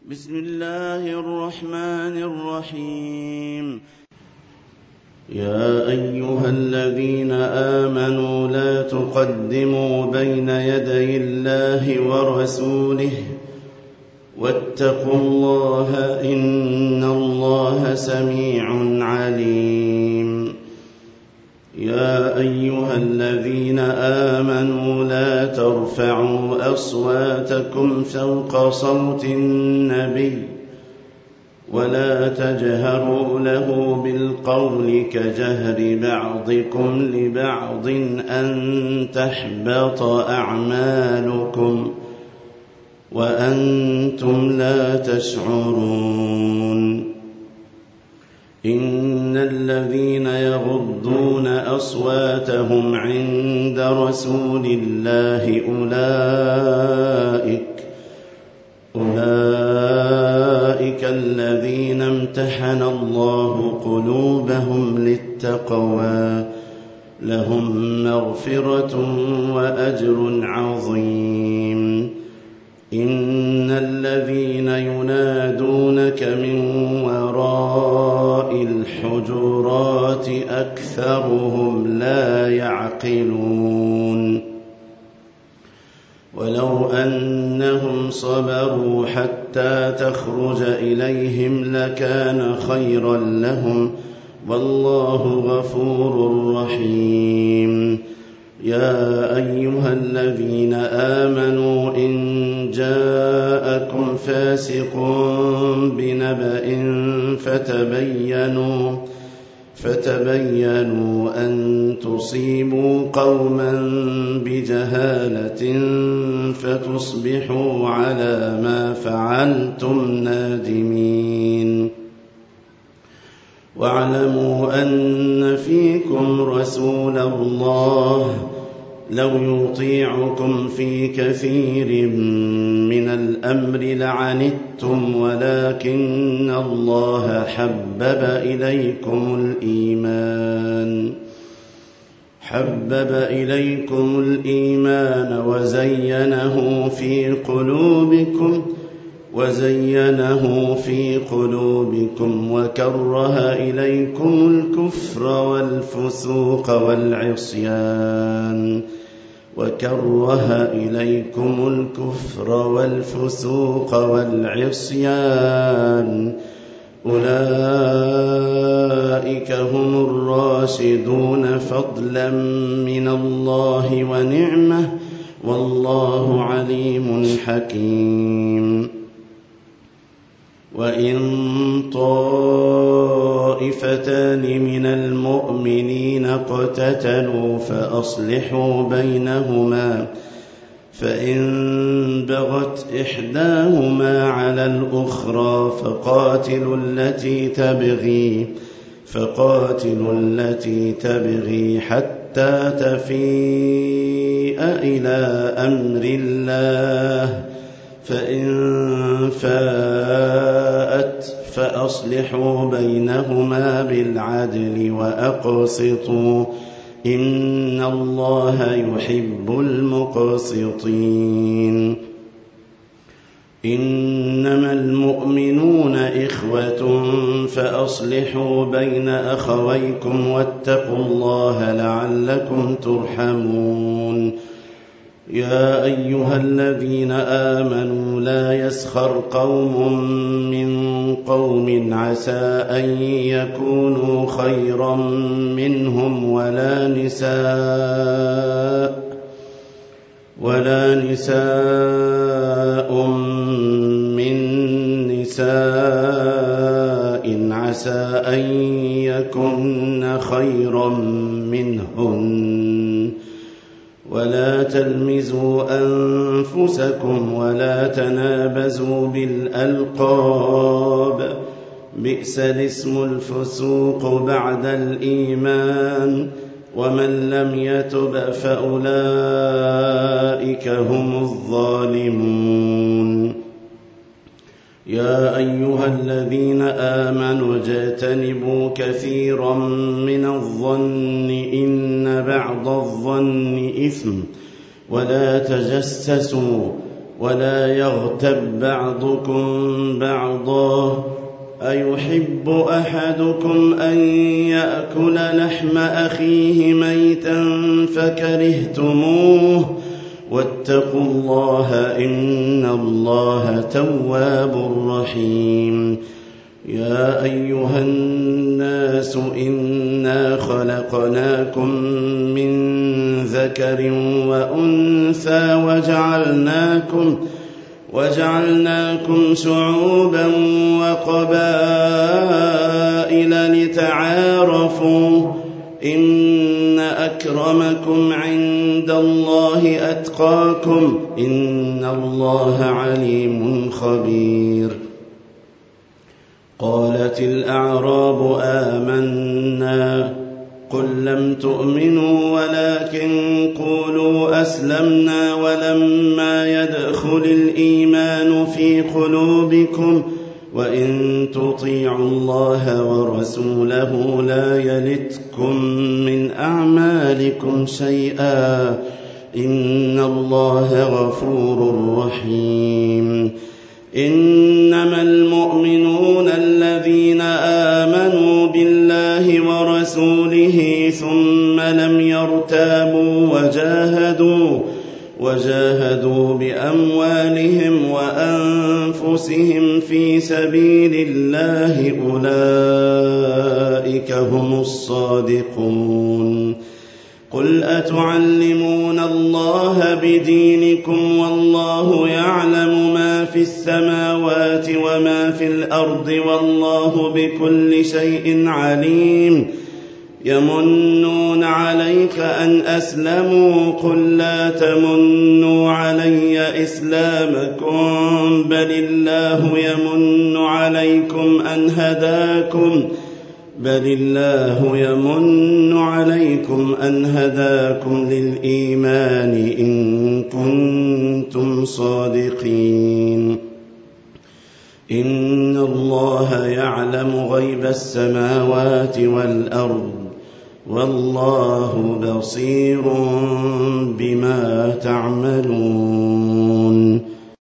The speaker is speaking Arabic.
بسم الله الرحمن الرحيم. يا أيها الذين آمنوا لا تقدموا بين يدي الله ورسوله واتقوا الله إن الله سميع عليم. يا أيها الذين آمنوا لا ترفعوا أصواتكم فوق صوت النبي ولا تجهروا له بالقول كجهر بعضكم لبعض أن تحبط أعمالكم وأنتم لا تشعرون. إن الذين يغضون أصواتهم عند رسول الله أولئك الذين امتحن الله قلوبهم للتقوى لهم مغفرة وأجر عظيم. إن الذين ينادونك من وراء الحجرات أكثرهم لا يعقلون. ولو أنهم صبروا حتى تخرج إليهم لكان خيرا لهم والله غفور رحيم. يا أيها الذين آمنوا إن جاءكم فاسق بنبأ فتبينوا أن تصيبوا قوما بجهالة فتصبحوا على ما فعلتم نادمين. واعلموا أن فيكم رسول الله لو يطيعكم في كثير من الأمر لعنتم ولكن الله حبب إليكم الإيمان وزينه في قلوبكم وكره إليكم الكفر والفسوق والعصيان أولئك هم الراشدون فضلا من الله ونعمة والله عليم حكيم. وإن طائفتان من المؤمنين اقتتلوا فأصلحوا بينهما فإن بغت إحداهما على الأخرى فقاتلوا التي تبغي حتى تفيء إلى أمر الله فإن فاءت فأصلحوا بينهما بالعدل وأقسطوا إن الله يحب المقسطين. إنما المؤمنون إخوة فأصلحوا بين أخويكم واتقوا الله لعلكم ترحمون. يا أيها الذين آمنوا لا يسخر قوم من قوم عسى أن يكونوا خيرا منهم ولا نساء من نساء عسى أن يكن خيرا منهن ولا تلمزوا أنفسكم ولا تنابزوا بالألقاب بئس الاسم الفسوق بعد الإيمان ومن لم يتب فأولئك هم الظالمون. يا أيها الذين آمنوا اجتنبوا كثيرا من الظن إن بعض الظن إثم ولا تجسسوا ولا يغتب بعضكم بعضا أيحب أحدكم أن يأكل لحم أخيه ميتا فكرهتموه واتقوا الله إن الله تواب رحيم يا أيها الناس إنا خلقناكم من ذكر وأنثى وجعلناكم شعوبا وقبائل لتعارفوا إن أكرمكم عند الله أتقاكم إن الله عليم خبير قالت الأعراب آمنا قل لم تؤمنوا ولكن قولوا أسلمنا ولما يدخل الإيمان في قلوبكم وإن تطيعوا الله ورسوله لا يلتكم من أعمالكم شيئا إن الله غفور رحيم إنما المؤمنون الذين آمنوا بالله ورسوله ثم لم يرتابوا وجاهدوا بأموالهم وأنفسهم في سبيل الله أولئك هم الصادقون قل أتعلمون الله بدينكم والله يعلم ما في السماوات وما في الأرض والله بكل شيء عليم يمنون عليك أن أسلموا قل لا تمنوا علي إسلامكم بل الله يمن عليكم أن هداكم للإيمان إن كنتم صادقين إن الله يعلم غيب السماوات والأرض والله بصير بما تعملون